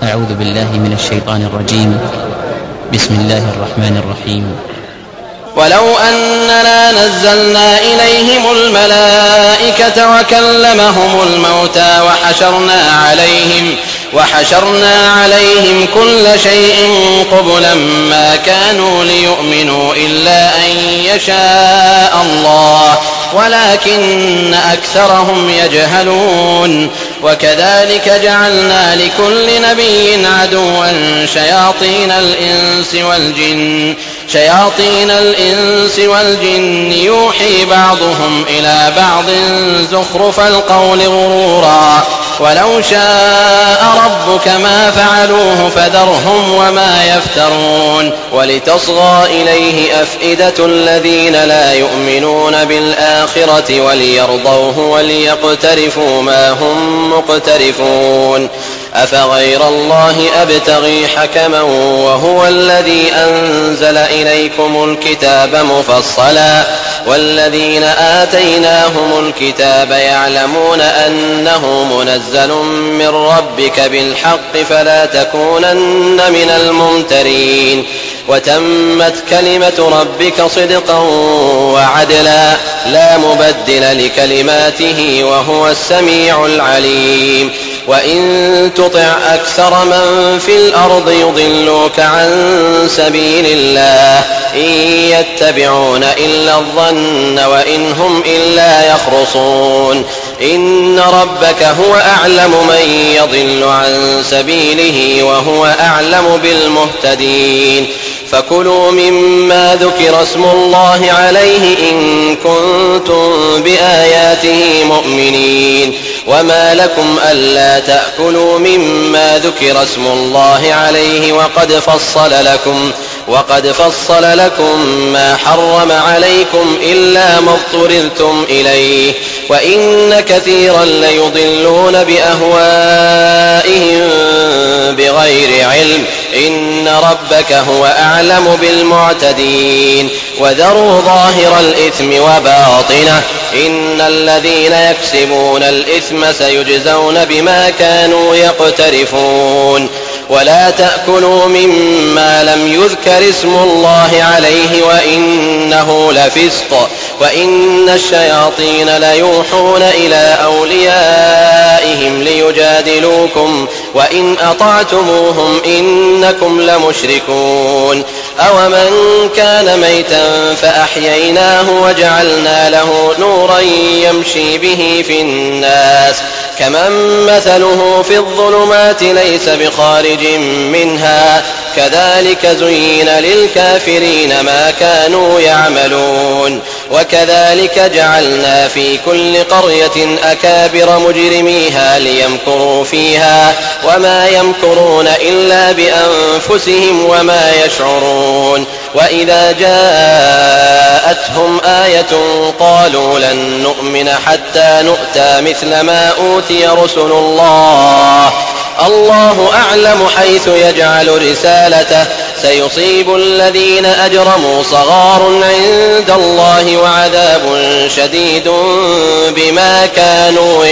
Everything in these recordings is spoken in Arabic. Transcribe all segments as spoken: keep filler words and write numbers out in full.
أعوذ بالله من الشيطان الرجيم. بسم الله الرحمن الرحيم. ولو أننا نزلنا إليهم الملائكة وكلمهم الموتى وحشرنا عليهم, وحشرنا عليهم كل شيء قبلا ما كانوا ليؤمنوا إلا أن يشاء الله ولكن أكثرهم يجهلون. وكذلك جعلنا لكل نبي عدوا شياطين الإنس والجن شياطين الإنس والجن يوحي بعضهم إلى بعض زخرف القول غرورا ولو شاء ربك ما فعلوه فذرهم وما يفترون. ولتصغى إليه أفئدة الذين لا يؤمنون بالآخرة وليرضوه وليقترفوا ما هم مقترفون. أفغير الله أبتغي حكما وهو الذي أنزل إليكم الكتاب مفصلا والذين آتيناهم الكتاب يعلمون أنه منزل من ربك بالحق فلا تكونن من الممترين. وتمت كلمة ربك صدقا وعدلا لا مبدل لكلماته وهو السميع العليم. وإن تطع أكثر من في الأرض يضلوك عن سبيل الله إن يتبعون إلا الظن وإن هم إلا يخرصون. إن ربك هو أعلم من يضل عن سبيله وهو أعلم بالمهتدين. فكلوا مما ذكر اسم الله عليه إن كنتم بآياته مؤمنين. وما لكم ألا تأكلوا مما ذكر اسم الله عليه وقد فصل لكم وقد فصل لكم ما حرم عليكم إلا ما اضطررتم إليه وإن كثيرا ليضلون بأهوائهم بغير علم إن ربك هو أعلم بالمعتدين. وذروا ظاهر الإثم وباطنه إن الذين يكسبون الإثم سيجزون بما كانوا يقترفون. ولا تأكلوا مما لم يذكر اسم الله عليه وإنه لفسق وإن الشياطين ليوحون إلى أوليائهم ليجادلوكم وإن أطعتموهم إنكم لمشركون. أومن كان ميتا فأحييناه وجعلنا له نورا يمشي به في الناس كمن مثله في الظلمات ليس بخارج منها كذلك زين للكافرين ما كانوا يعملون. وكذلك جعلنا في كل قرية أكابر مجرميها ليمكروا فيها وما يمكرون إلا بأنفسهم وما يشعرون. وإذا جاءتهم آية قالوا لن نؤمن حتى نؤتى مثل ما أوتي رسل الله الله أعلم حيث يجعل رسالته سيصيب الذين أجرموا صغار عند الله وعذاب شديد بما كانوا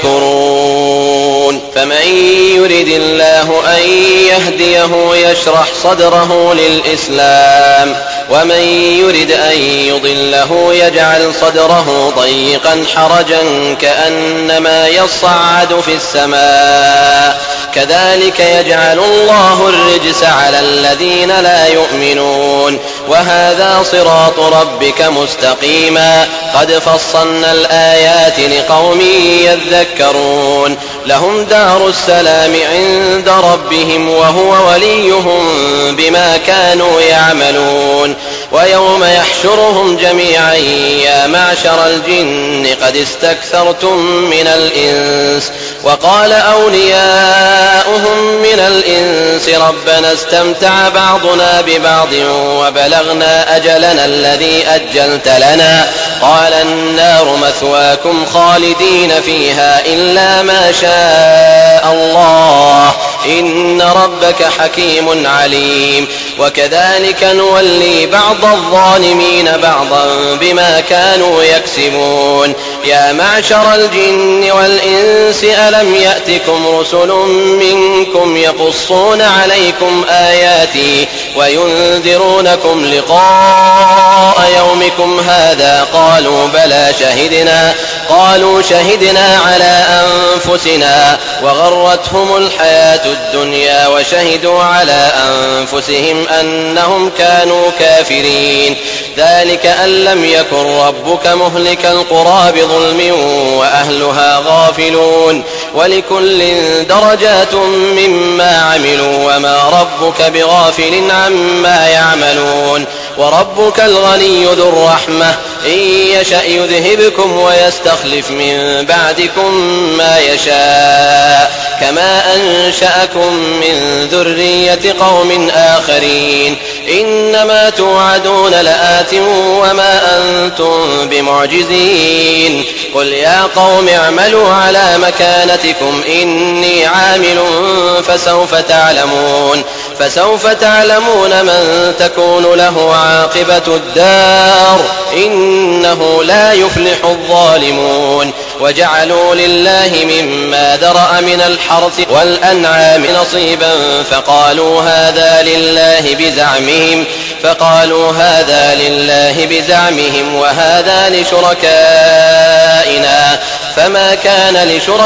يمكرون. فمن يرد الله أن يهديه يشرح صدره للإسلام ومن يرد أن يضله يجعل صدره ضيقا حرجا كأنما يصعد في السماء كذلك يجعل الله الرجس على الذين لا يؤمنون. وهذا صراط ربك مستقيما قد فصلنا الآيات لقوم يذكرون. لهم دار السلام عند ربهم وهو وليهم بما كانوا يعملون. ويوم يحشرهم جميعا يا معشر الجن قد استكثرتم من الإنس وقال أولياؤهم من الإنس ربنا استمتع بعضنا ببعض وبلغنا أجلنا الذي أجلت لنا قال النار مثواكم خالدين فيها إلا ما شاء الله إن ربك حكيم عليم. وكذلك نولي بعض الظالمين بعضا بما كانوا يكسبون يا معشر الجن والإنس ألم يأتكم رسل منكم يقصون عليكم آياتي وينذرونكم لقاء يومكم هذا قالوا بلى شهدنا قالوا شهدنا على أنفسنا وغرتهم الحياة الدنيا وشهدوا على أنفسهم أنهم كانوا كافرين ذلك أن لم يكن ربك مهلك القرى بظلم وأهلها غافلون ولكل درجات مما عملوا وما ربك بغافل عما يعملون وربك الغني ذو الرحمة إن يشأ يذهبكم ويستخلف من بعدكم ما يشاء كما أنشأكم من ذرية قوم آخرين إنما توعدون لآت وما أنتم بمعجزين قل يا قوم اعملوا على مكانتكم إني عامل فسوف تعلمون فسوف تعلمون من تكون له عاقبة الدار إنه لا يفلح الظالمون وجعلوا لله مما ذرأ من الحرث والأنعام نصيبا فقالوا هذا لله بزعمهم فقالوا هذا لله بزعمهم وهذا لشركائنا فما كان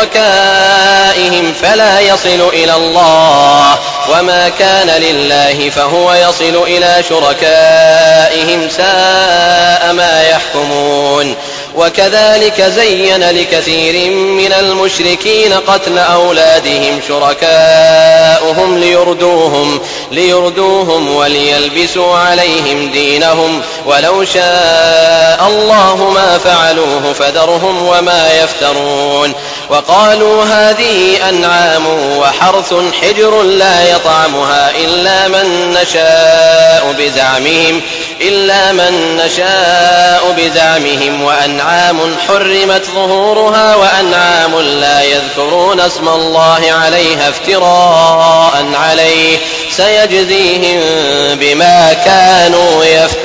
لشركائهم فلا يصل إلى الله وما كان لله فهو يصل إلى شركائهم ساء ما يحكمون وكذلك زين لكثير من المشركين قتل أولادهم شركاؤهم ليردوهم, ليردوهم وليلبسوا عليهم دينهم ولو شاء الله ما فعلوه فذرهم وما يفترون وقالوا هذه أنعام وحرث حجر لا يطعمها إلا من نشاء بزعمهم إلا من نشاء بزعمهم وأنعام حرمت ظهورها وأنعام لا يذكرون اسم الله عليها افتراء عليه سيجزيهم بما كانوا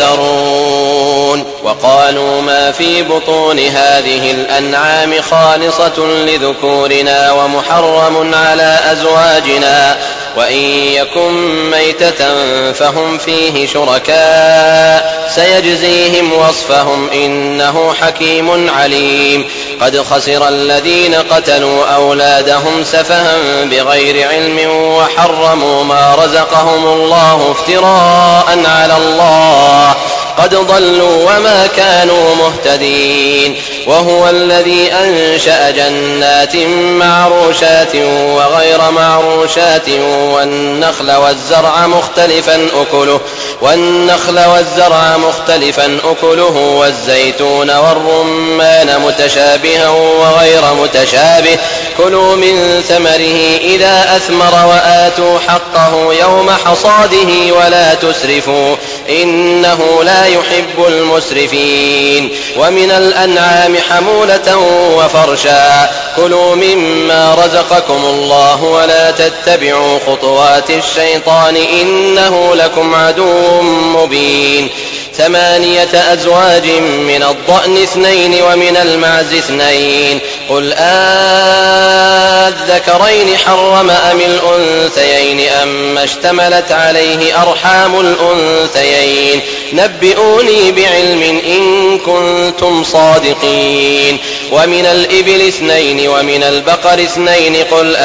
يفترون وقالوا ما في بطون هذه الأنعام خالصة لذكورنا ومحرم على أزواجنا وإن يكن ميتة فهم فيه شركاء سيجزيهم وصفهم إنه حكيم عليم قد خسر الذين قتلوا أولادهم سفها بغير علم وحرموا ما رزقهم الله افتراء على الله قد ضلوا وما كانوا مهتدين وهو الذي أنشأ جنات معروشات وغير معروشات والنخل والزرع مختلفا أكله والنخل والزرع مختلفا أكله والزيتون والرمان متشابها وغير متشابه كلوا من ثمره إذا أثمر وآتوا حقه يوم حصاده ولا تسرفوا إنه لا يحب المسرفين ومن الأنعام حمولة وفرشا كلوا مما رزقكم الله ولا تتبعوا خطوات الشيطان إنه لكم عدو مبين ثمانية أزواج من الضأن اثنين ومن المعز اثنين قل آذكرين حرم أم الأنثيين أم اشتملت عليه أرحام الأنثيين نبئوني بعلم إن كنتم صادقين ومن الإبل اثنين ومن البقر اثنين قل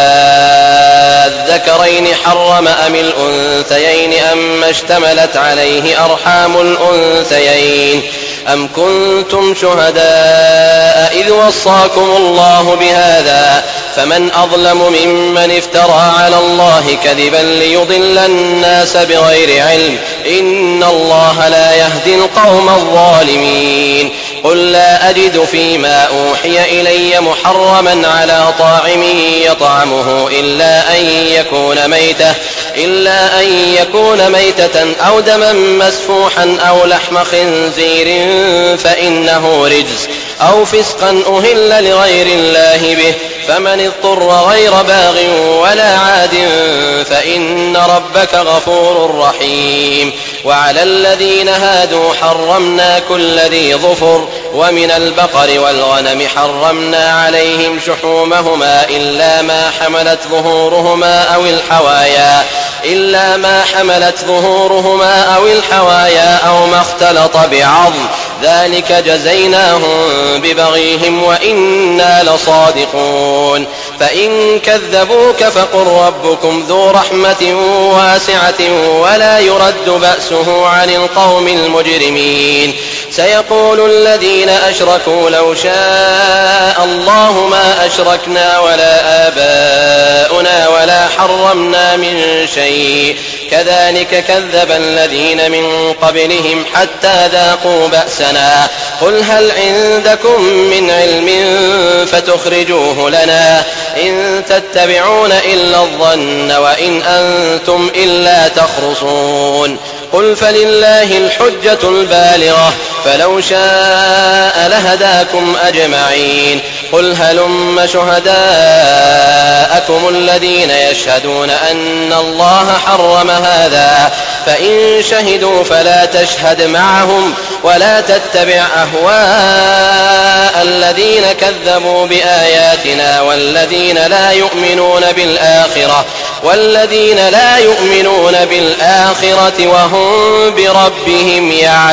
آذكرين حرم أم الأنثيين أم اشتملت عليه أرحام الأنثيين أم كنتم شهداء إذ وصاكم الله بهذا فمن أظلم ممن افترى على الله كذبا ليضل الناس بغير علم إن الله لا يهدي القوم الظالمين قل لا أجد فيما أوحي إلي محرما على طاعم يطعمه إلا أن يكون ميتة إلا أن يكون ميتة أو دما مسفوحا أو لحم خنزير فإنه رجس أو فسقا أهل لغير الله به فمن اضطر غير باغ ولا عاد فإن ربك غفور رحيم وعلى الذين هادوا حرمنا كل ذي ظفر ومن البقر والغنم حرمنا عليهم شحومهما إلا ما حملت ظهورهما أو الحوايا إلا ما حملت ظهورهما أو الحوايا أو ما اختلط بعظم ذلك جزيناهم ببغيهم وإنا لصادقون فإن كذبوك فقل ربكم ذو رحمة واسعة ولا يرد بأسه عن القوم المجرمين سيقول الذين أشركوا لو شاء الله ما أشركنا ولا آباؤنا ولا حرمنا من شيء كذلك كذب الذين من قبلهم حتى ذاقوا بأسنا قل هل عندكم من علم فتخرجوه لنا إن تتبعون إلا الظن وإن أنتم إلا تخرصون قل فلله الحجة البالغة فلو شاء لهداكم أجمعين قل هلم شهداءكم الذين يشهدون أن الله حرم هذا فإن شهدوا فلا تشهد معهم ولا تتبع أهواء الذين كذبوا بآياتنا والذين لا يؤمنون بالآخرة والذين لا يؤمنون بالآخرة وهم بربهم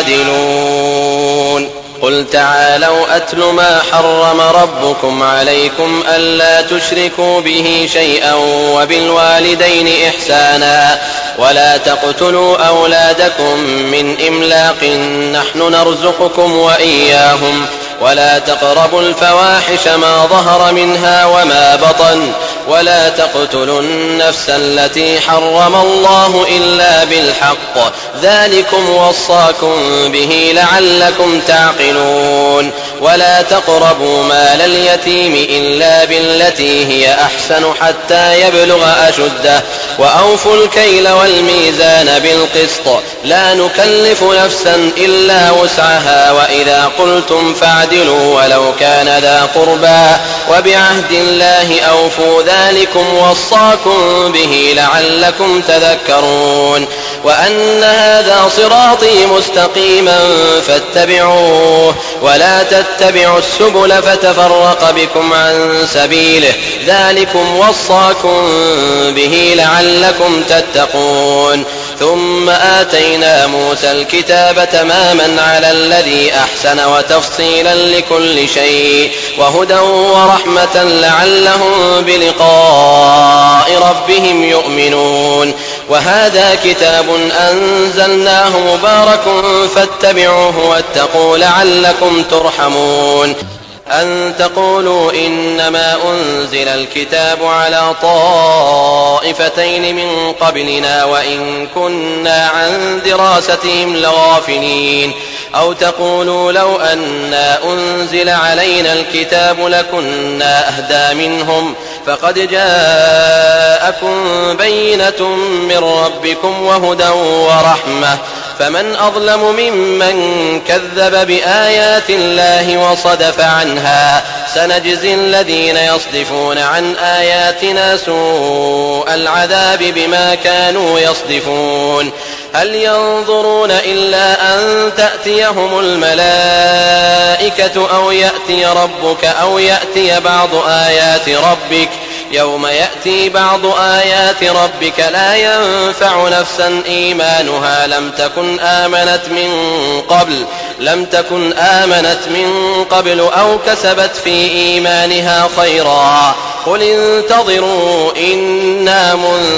يعدلون قل تعالوا أتل ما حرم ربكم عليكم ألا تشركوا به شيئا وبالوالدين إحسانا ولا تقتلوا أولادكم من إملاق نحن نرزقكم وإياهم ولا تقربوا الفواحش ما ظهر منها وما بطن ولا تقتلوا النفس التي حرم الله إلا بالحق ذلكم وصاكم به لعلكم تعقلون ولا تقربوا مال اليتيم إلا بالتي هي أحسن حتى يبلغ أشده وأوفوا الكيل والميزان بالقسط لا نكلف نفسا إلا وسعها وإذا قلتم فاعدلوا ولو كان ذا قربى وبعهد الله أوفوا ذلكم وصاكم به لعلكم تذكرون وأن هذا صراطي مستقيما فاتبعوه ولا تتبعوا السبل فتفرق بكم عن سبيله ذلكم وصاكم به لعلكم تتقون ثم آتينا موسى الكتاب تماما على الذي أحسن وتفصيلا لكل شيء وهدى ورحمة لعلهم بلقاء ربهم يؤمنون وهذا كتاب أنزلناه مبارك فاتبعوه واتقوا لعلكم ترحمون أن تقولوا إنما أنزل الكتاب على طائفتين من قبلنا وإن كنا عن دراستهم لغافلين أو تقولوا لو أنا أنزل علينا الكتاب لكنا أهدى منهم فقد جاءكم بينة من ربكم وهدى ورحمة فمن أظلم ممن كذب بآيات الله وصدف عنها سنجزي الذين يصدفون عن آياتنا سوء العذاب بما كانوا يصدفون هل ينظرون إلا أن تأتيهم الملائكة أو يأتي ربك أو يأتي بعض آيات ربك يوم يأتي بعض آيات ربك لا ينفع نفسا إيمانها لم تكن آمنت من قبل لم تكن آمنت من قبل أو كسبت في إيمانها خيرا قل انتظروا إنا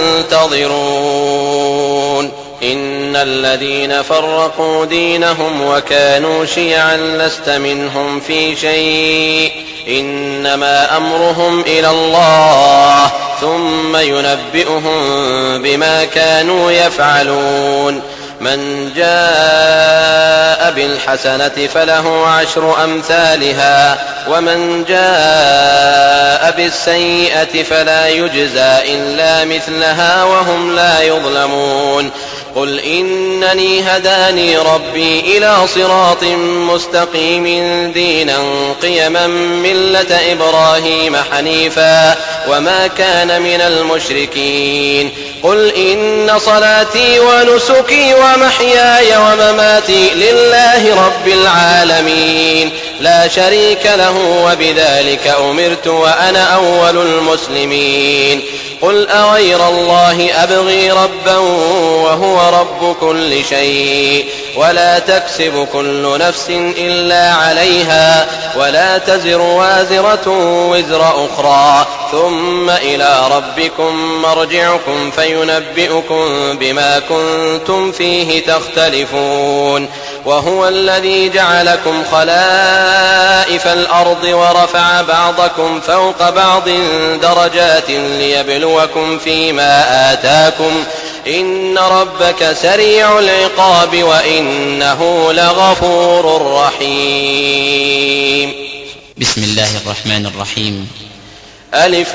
منتظرون إن الذين فرقوا دينهم وكانوا شيعا لست منهم في شيء إنما أمرهم إلى الله ثم ينبئهم بما كانوا يفعلون من جاء بالحسنة فله عشر أمثالها ومن جاء بالسيئة فلا يجزى إلا مثلها وهم لا يظلمون قل إنني هداني ربي إلى صراط مستقيم دينا قيما ملة إبراهيم حنيفا وما كان من المشركين قل إن صلاتي ونسكي ومحياي ومماتي لله رب العالمين لا شريك له وبذلك أمرت وأنا أول المسلمين. قل أغير الله أبغي ربا وهو رب كل شيء ولا تكسب كل نفس إلا عليها ولا تزر وازرة وزر أخرى ثم إلى ربكم مرجعكم فينبئكم بما كنتم فيه تختلفون. وهو الذي جعلكم خلائف الأرض ورفع بعضكم فوق بعض درجات ليبلوكم فيما آتاكم إن ربك سريع العقاب وإنه لغفور رحيم. بسم الله الرحمن الرحيم. ألف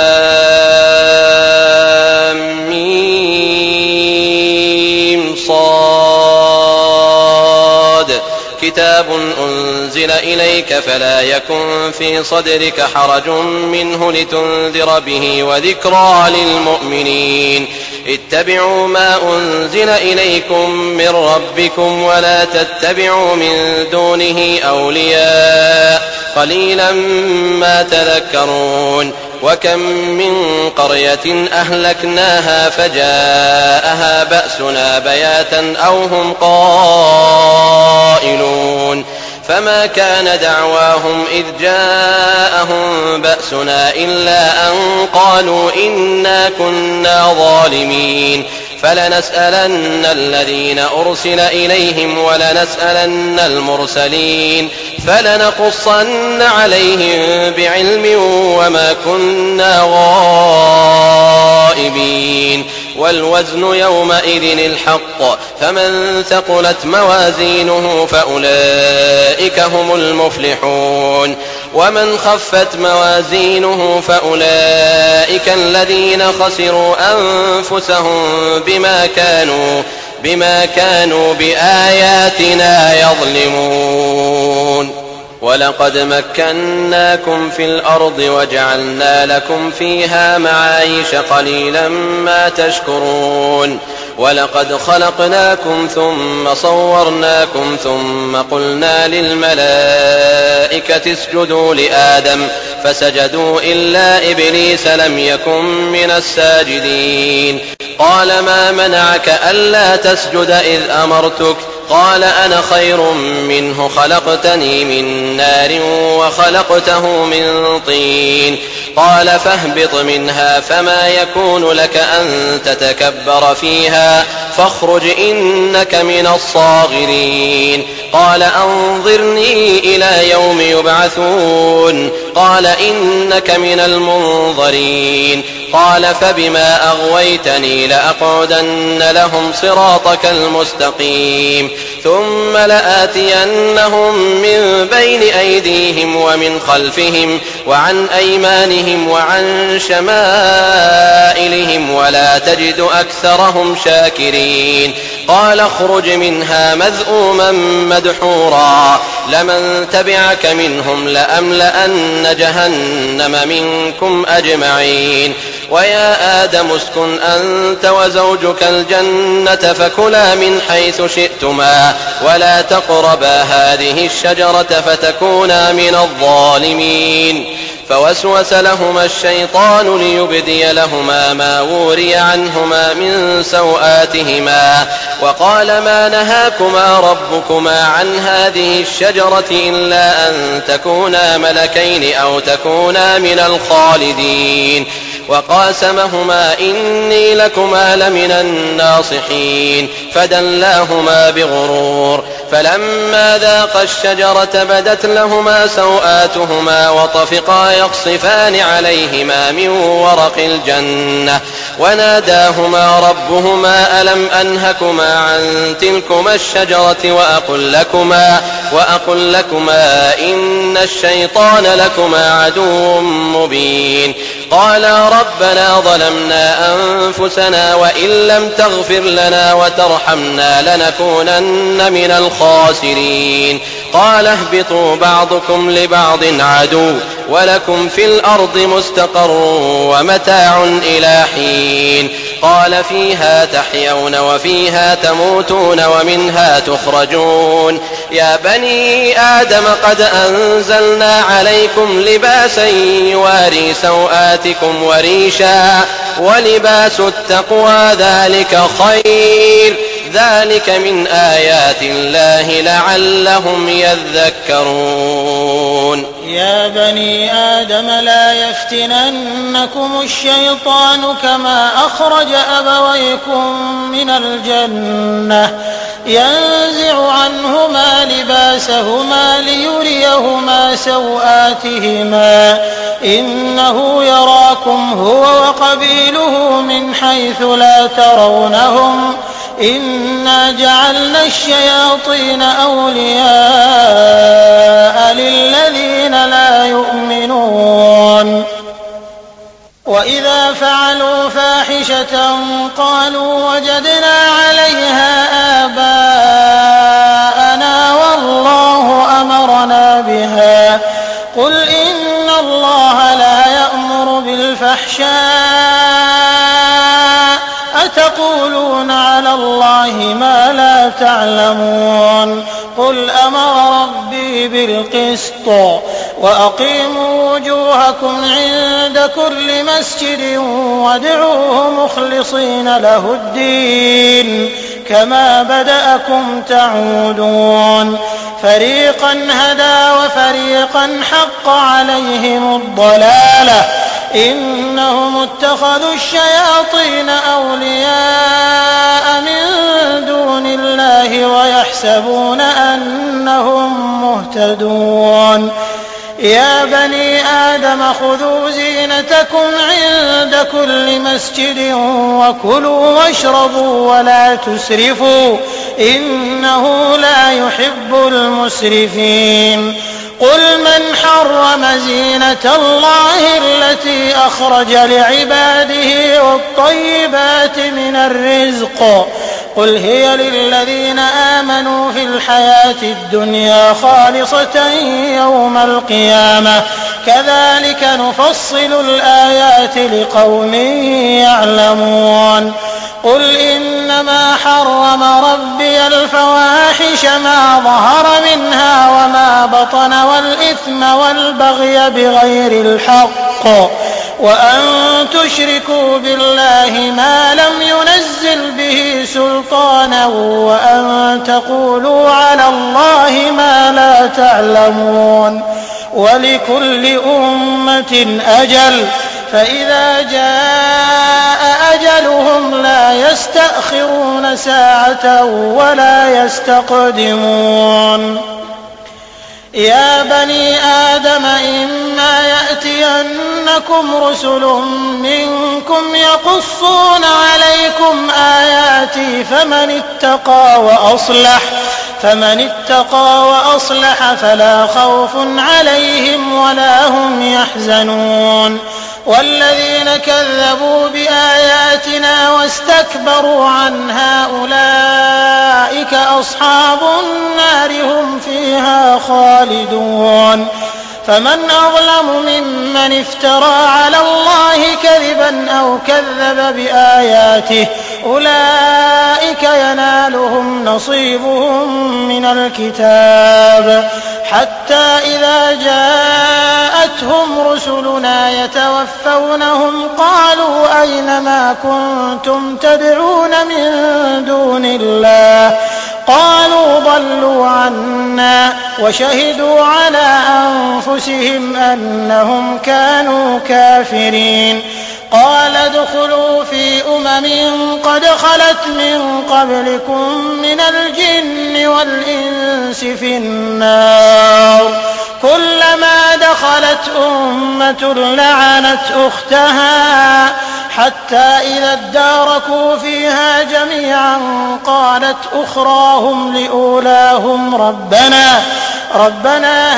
لام ميم صاد كتاب أنزل إليك فلا يكن في صدرك حرج منه لتنذر به وذكرى للمؤمنين. اتبعوا ما أنزل إليكم من ربكم ولا تتبعوا من دونه أولياء قليلا ما تذكرون. وكم من قرية أهلكناها فجاءها بأسنا بياتا أو هم قائلون فما كان دعواهم إذ جاءهم بأسنا إلا أن قالوا إنا كنا ظالمين. فلنسألن الذين أرسل إليهم ولنسألن المرسلين فلنقصن عليهم بعلم وما كنا غائبين. والوزن يومئذ الحق فمن ثقلت موازينه فأولئك هم المفلحون ومن خفت موازينه فأولئك الذين خسروا أنفسهم بما كانوا بما كانوا بآياتنا يظلمون. ولقد مكناكم في الأرض وجعلنا لكم فيها معايش قليلا ما تشكرون. ولقد خلقناكم ثم صورناكم ثم قلنا للملائكة اسجدوا لآدم فسجدوا إلا إبليس لم يكن من الساجدين. قال ما منعك ألا تسجد إذ أمرتك؟ قال أنا خير منه خلقتني من نار وخلقته من طين. قال فاهبط منها فما يكون لك أن تتكبر فيها فاخرج إنك من الصاغرين. قال أنظرني إلى يوم يبعثون. قال إنك من المنظرين. قال فبما أغويتني لأقعدن لهم صراطك المستقيم ثم لآتينهم من بين أيديهم ومن خلفهم وعن أيمانهم وعن شمائلهم ولا تجد أكثرهم شاكرين. قال اخرج منها مذءوما مدحورا لمن تبعك منهم لأملأن جهنم منكم أجمعين. ويا آدم اسكن أنت وزوجك الجنة فكلا من حيث شئتما ولا تقربا هذه الشجرة فتكونا من الظالمين. فوسوس لهما الشيطان ليبدي لهما ما وري عنهما من سوآتهما وقال ما نهاكما ربكما عن هذه الشجرة إلا أن تكونا ملكين أو تكونا من الخالدين. وقاسمهما إني لكما لمن الناصحين فدلاهما بغرور. فلما ذاقا الشجرة بدت لهما سوآتهما وطفقا يقصفان عليهما من ورق الجنة وناداهما ربهما ألم أنهكما عن تلكما الشجرة وأقل لكما, وأقل لكما إن الشيطان لكما عدو مبين. قالا ربنا ظلمنا أنفسنا وإن لم تغفر لنا وترحمنا لنكونن من الخاسرين. قال اهبطوا بعضكم لبعض عدو ولكم في الأرض مستقر ومتاع إلى حين. قال فيها تحيون وفيها تموتون ومنها تخرجون. يا بني آدم قد أنزلنا عليكم لباسا يواري سوآتكم وريشا ولباس التقوى ذلك خير ذلك من آيات الله لعلهم يذكرون. يا بني آدم لا يفتننكم الشيطان كما أخرج أبويكم من الجنة ينزع عنهما لباسهما ليريهما سوآتهما إنه يراكم هو وقبيله من حيث لا ترونهم إنا جعلنا الشياطين أولياء للذين لا يؤمنون وإذا فعلوا فاحشة قالوا وجدنا عليها آباءنا والله أمرنا بها قل إن الله لا يأمر بالفحشاء أتقولون على الله ما لا تعلمون قل أمر ربي بالقسط وأقيموا وجوهكم عند كل مسجد وادعوه مخلصين له الدين كما بدأكم تعودون فريقا هدى وفريقا حق عليهم الضلالة إنهم اتخذوا الشياطين أولياء من دون الله ويحسبون أنهم مهتدون يا بني آدم خذوا زينتكم عند كل مسجد وكلوا واشربوا ولا تسرفوا إنه لا يحب المسرفين قل من حرم زينة الله التي أخرج لعباده والطيبات من الرزق قل هي للذين آمنوا في الحياة الدنيا خالصة يوم القيامة كذلك نفصل الآيات لقوم يعلمون قل إنما حرم ربي الفواحش ما ظهر منها وما بطن والإثم والبغي بغير الحق وأن تشركوا بالله ما لم ينزل به سلطانا وأن تقولوا على الله ما لا تعلمون ولكل أمة أجل فإذا جاء أجلهم لا يستأخرون ساعة ولا يستقدمون يا بني آدم إما يأتينكم رسل منكم يقصون عليكم آياتي فمن اتقى وأصلح فمن اتقى وأصلح فلا خوف عليهم ولا هم يحزنون والذين كذبوا بآياتنا واستكبروا عنها أولئك أصحاب النار هم فيها خالدون فمن أظلم ممن افترى على الله كذبا أو كذب بآياته أولئك ينالهم نصيبهم من الكتاب حتى إذا جاءتهم رسلنا يتوفونهم قالوا أين ما كنتم تدعون من دون الله قالوا ضلوا عنا وشهدوا على أنفسهم أنهم كانوا كافرين قال ادخلوا في أمم قد خلت من قبلكم من الجن والإنس في النار كلما دخلت أمة لعنت أختها حتى إذا اداركوا فيها جميعا قالت أخراهم لأولاهم ربنا ربنا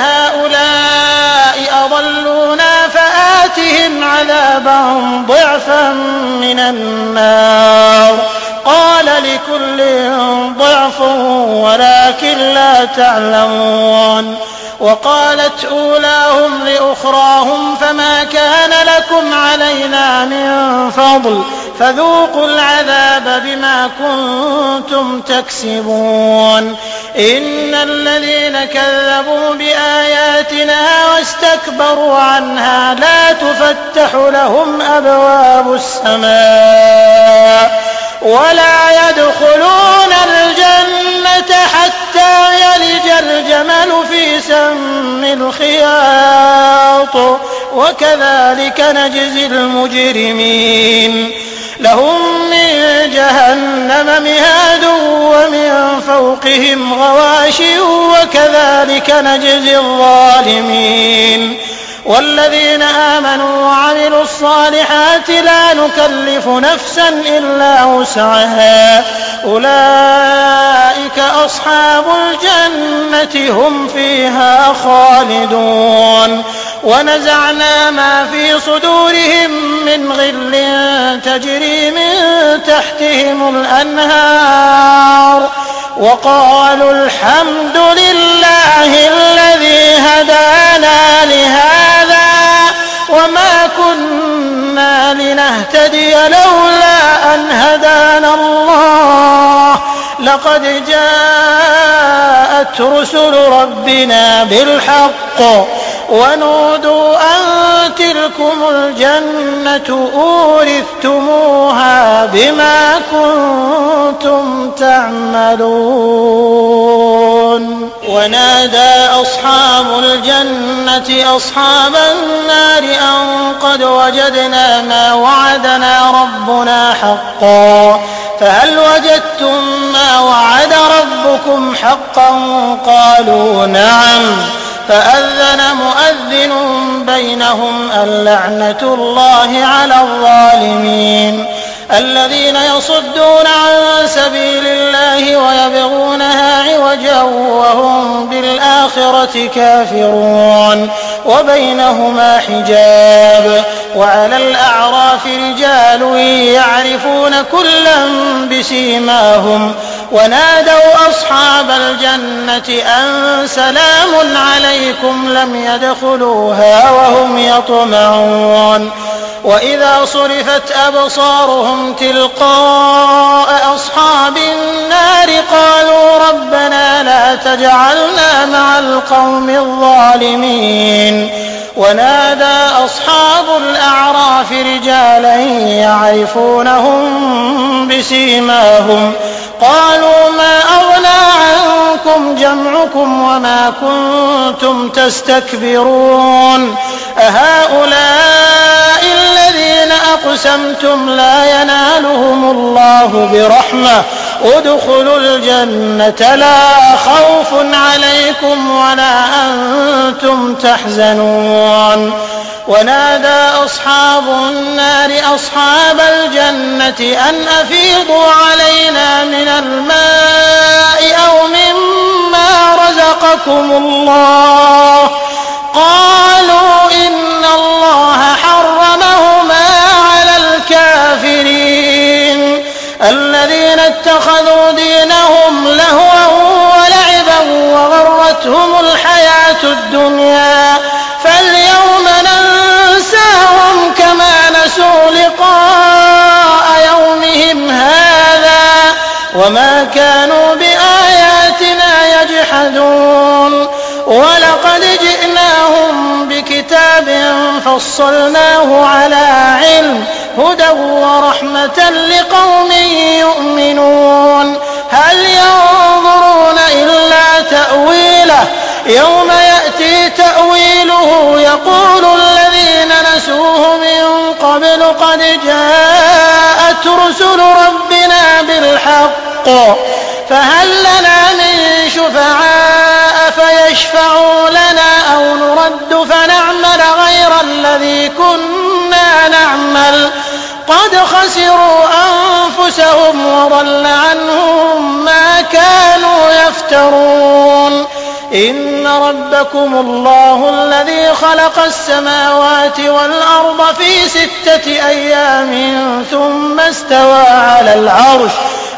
هؤلاء أضلونا فآتهم عذابا ضعفا من النار قال لكل ضعف ولكن لا تعلمون وقالت أولاهم لأخراهم فما كان لكم علينا من فضل فذوقوا العذاب بما كنتم تكسبون إن الذين كذبوا بآياتنا واستكبروا عنها لا تفتح لهم أبواب السماء ولا يدخلون الجنة حتى يلج الجمل في سم الخياط وكذلك نجزي المجرمين لهم من جهنم مهاد ومن فوقهم غواش وكذلك نجزي الظالمين والذين آمنوا وعملوا الصالحات لا نكلف نفسا إلا وسعها أولئك أصحاب الجنة هم فيها خالدون ونزعنا ما في صدورهم من غل تجري من تحتهم الأنهار وقالوا الحمد لله الذي هدانا لهذا وما كنا لنهتدي لولا أن هدانا الله لقد جاءت رسل ربنا بالحق ونودوا أن تلكم الجنة أورثتموها بما كنتم تعملون ونادى أصحاب الجنة أصحاب النار أن قد وجدنا ما وعدنا ربنا حقا فهل وجدتم ما وعد ربكم حقا قالوا نعم فأذن مؤذن بينهم اللعنة الله على الظالمين الذين يصدون عن سبيل الله ويبغونها عوجا وهم بالآخرة كافرون وبينهما حجاب وعلى الأعراف رجال يعرفون كلا بسيماهم ونادوا أصحاب الجنة أن سلام عليكم لم يدخلوها وهم يطمعون وإذا صرفت أبصارهم تلقاء أصحاب النار قالوا ربنا لا تجعلنا مع القوم الظالمين ونادى أصحاب الأعراف رجالا يعرفونهم بسيماهم قالوا ما أغنى عنكم جمعكم وما كنتم تستكبرون أهؤلاء الذين أقسمتم لا ينالهم الله برحمة ادخلوا الجنة لا خوف عليكم ولا أنتم تحزنون ونادى أصحاب النار أصحاب الجنة أن أفيضوا علينا من الماء أو مما رزقكم الله قالوا إن الله حرمهما على الكافرين الذين اتخذوا دينهم لهوا ولعبا وغرتهم الحياة الدنيا فاليوم ننساهم كما نسوا لقاء يومهم هذا وما كانوا بآياتنا يجحدون ولقد جئناهم بكتاب فصلناه على علم هدى ورحمة لقوم يؤمنون هل ينظرون إلا تأويله يوم يأتي تأويله يقول الذين نسوه من قبل قد جاءت رسل ربنا بالحق فهل لنا من شفعاء فيشفعوا لنا أو نرد فنعمل غير الذي كنا نعمل قد خسروا أنفسهم وضل عنهم ما كانوا يفترون إن ربكم الله الذي خلق السماوات والأرض في ستة أيام ثم استوى على العرش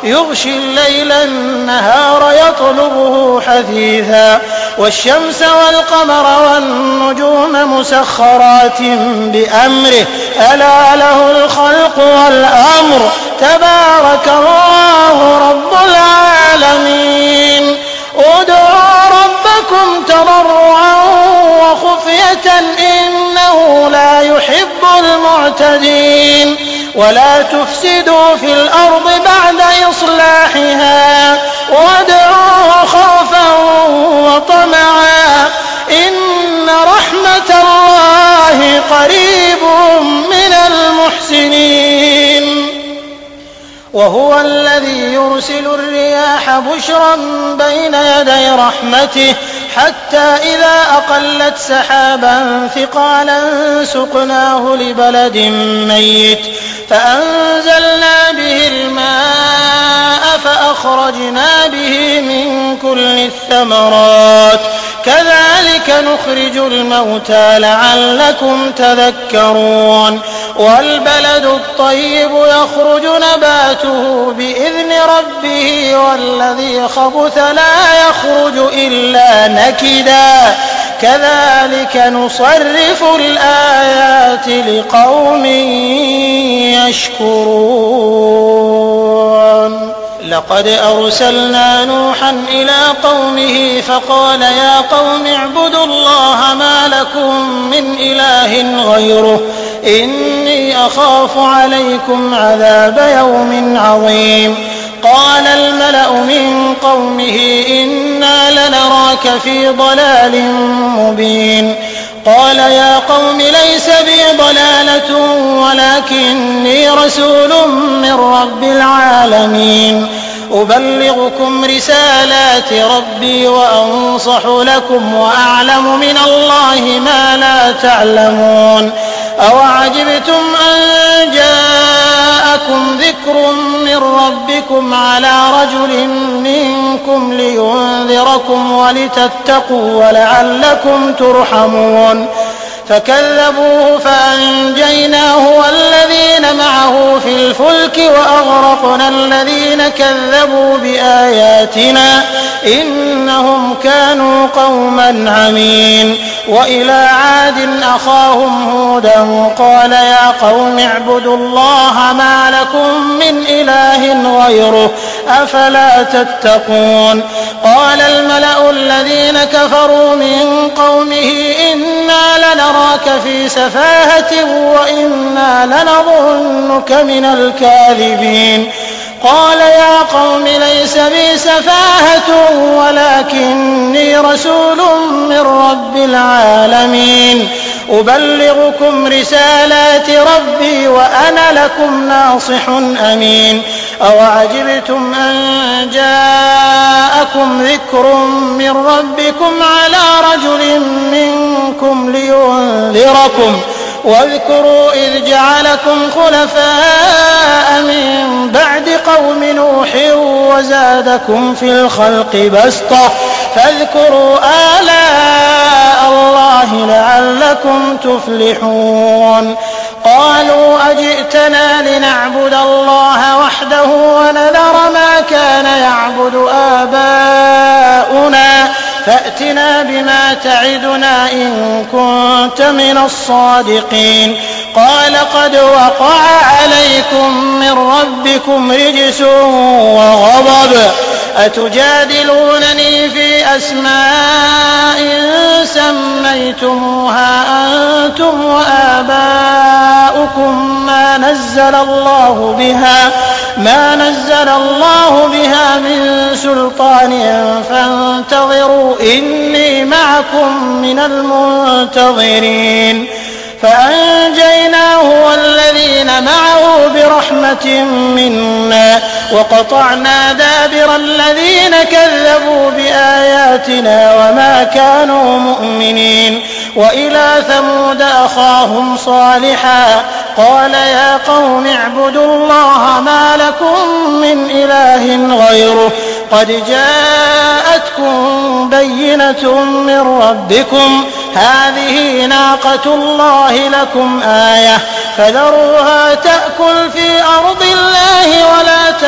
يغشي الليل النهار يطلبه حثيثا والشمس والقمر والنجوم مسخرات بأمره ألا له الخلق والأمر تبارك الله رب العالمين ادعوا ربكم تضرعا وخفية إنه لا يحب المعتدين ولا تفسدوا في الأرض بعد إصلاحها وادعوه خوفا وطمعا إن رحمة الله قريب من المحسنين وهو الذي يرسل الرياح بشرا بين يدي رحمته حتى إذا أقلت سحابا ثقالا سقناه لبلد ميت فأنزلنا به الماء فأخرجنا به من كل الثمرات كذلك نخرج الموتى لعلكم تذكرون والبلد الطيب يخرج نباته بإذن ربه والذي خبث لا يخرج إلا نكدا كذلك نصرف الآيات لقوم يشكرون لقد أرسلنا نوحا إلى قومه فقال يا قوم اعبدوا الله ما لكم من إله غيره إني أخاف عليكم عذاب يوم عظيم قال الملأ من قومه إنا لنراك في ضلال مبين قال يا قوم ليس بي ضلالة ولكني رسول من رب العالمين أبلغكم رسالات ربي وأنصح لكم وأعلم من الله ما لا تعلمون أوعجبتم أن جاءكم ذكر من ربكم على رجل منكم لينذركم ولتتقوا ولعلكم ترحمون فكذبوه فأنجيناه والذين معه في الفلك وأغرقنا الذين كذبوا بآياتنا إنهم كانوا قوما عمين وإلى عاد أخاهم هودا قال يا قوم اعبدوا الله ما لكم من إله غيره أفلا تتقون قال الملأ الذين كفروا من قومه إنا لنراك في سفاهة وإنا لنظنك من الكاذبين قال يا قوم ليس بي سفاهة ولكني رسول من رب العالمين أبلغكم رسالات ربي وأنا لكم ناصح أمين أوعجبتم أن جاءكم ذكر من ربكم على رجل منكم لينذركم واذكروا إذ جعلكم خلفاء من بعد قوم نوح وزادكم في الخلق بسطة فاذكروا آلاء الله لعلكم تفلحون قالوا أجئتنا لنعبد الله وحده ونذر ما كان يعبد آباؤنا فأتنا بما تعدنا إن كنت من الصادقين قال قد وقع عليكم من ربكم رجس وغضب أتجادلونني في أسماء سميتموها أنتم وآباؤكم ما نزل الله بها ما نزل الله بها من سلطان فانتظروا إني معكم من المنتظرين فأنجيناه والذين معه برحمة منا وقطعنا دابر الذين كذبوا بآياتنا وما كانوا مؤمنين وإلى ثمود أخاهم صالحا قال يا قوم اعبدوا الله ما لكم من إله غيره قد جاءتكم بينة من ربكم هذه ناقة الله لكم آية فذروها تأكل في أرض الله ولا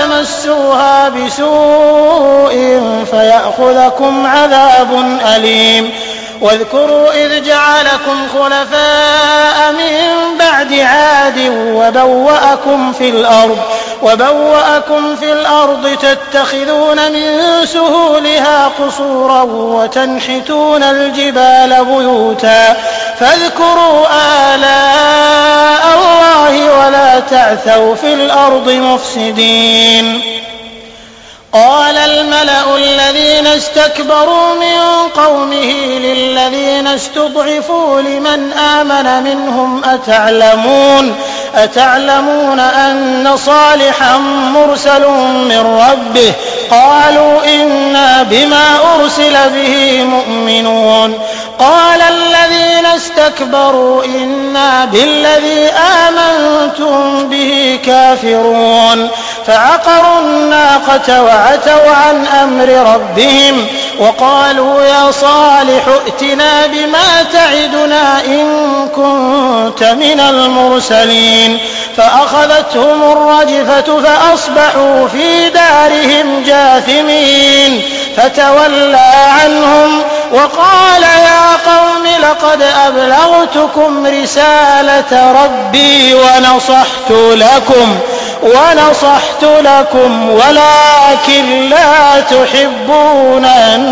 تمسوها بسوء فيأخذكم عذاب أليم. واذكروا إذ جعلكم خلفاء من بعد عاد وبوأكم في الأرض وبوأكم في الأرض تتخذون من سهولها قصورا وتنحتون الجبال بيوتا فاذكروا آلاء الله ولا تعثوا في الأرض مفسدين. قال الملأ الذين استكبروا من قومه للذين استضعفوا لمن آمن منهم أتعلمون أتعلمون أن صالحا مرسل من ربه قالوا إنا بما أرسل به مؤمنون. قال الذين استكبروا إنا بالذي آمنتم به كافرون. فعقروا الناقة وعتوا عن أمر ربهم وقالوا يا صالح ائتنا بما تعدنا إن كنت من المرسلين. فأخذتهم الرجفة فأصبحوا في دارهم جاثمين. فتولى عنهم وقال يا قوم لقد أبلغتكم رسالة ربي ونصحت لكم ونصحت لكم ولكن لا تحبون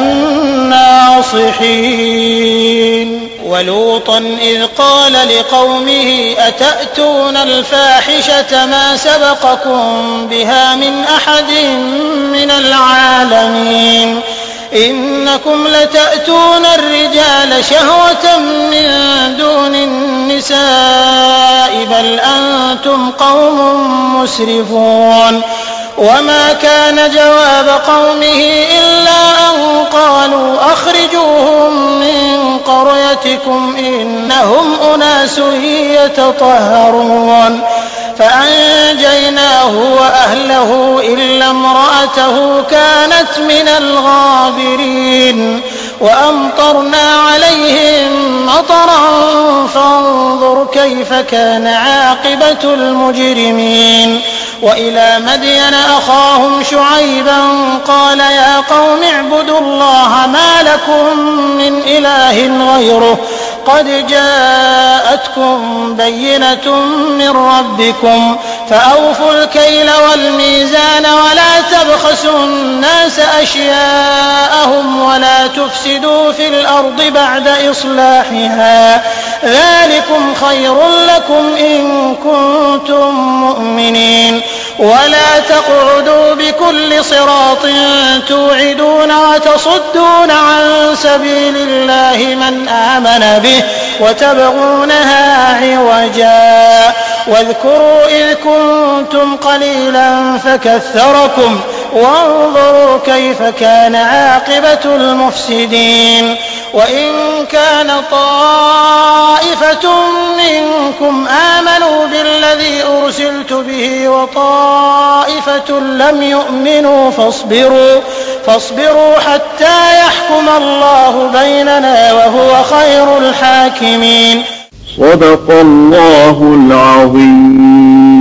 الناصحين. ولوطا إذ قال لقومه أتأتون الفاحشة ما سبقكم بها من أحد من العالمين إنكم لتأتون الرجال شهوة من دون النساء بل أنتم قوم مسرفون. وما كان جواب قومه إلا أن قالوا أخرجوهم من قريتكم إنهم أناس يتطهرون. فأنجيناه وأهله إلا امرأته كانت من الغابرين. وأمطرنا عليهم مطرا فانظر كيف كان عاقبة المجرمين. وإلى مدين أخاهم شعيبا قال يا قوم اعبدوا الله ما لكم من إله غيره قد جاءتكم بينة من ربكم فأوفوا الكيل والميزان ولا تبخسوا الناس أشياءهم ولا تفسدوا في الأرض بعد إصلاحها ذلكم خير لكم إن كنتم مؤمنين. ولا تقعدوا بكل صراط توعدون وتصدون عن سبيل الله من آمن به وتبغونها عوجا. واذكروا إذ كنتم قليلا فكثركم وانظروا كيف كان عاقبة المفسدين. وإن كان طائفة منكم آمنوا بالذي أرسلت به وطائفة لم يؤمنوا فاصبروا, فاصبروا حتى يحكم الله بيننا وهو خير الحاكمين. صدق الله العظيم.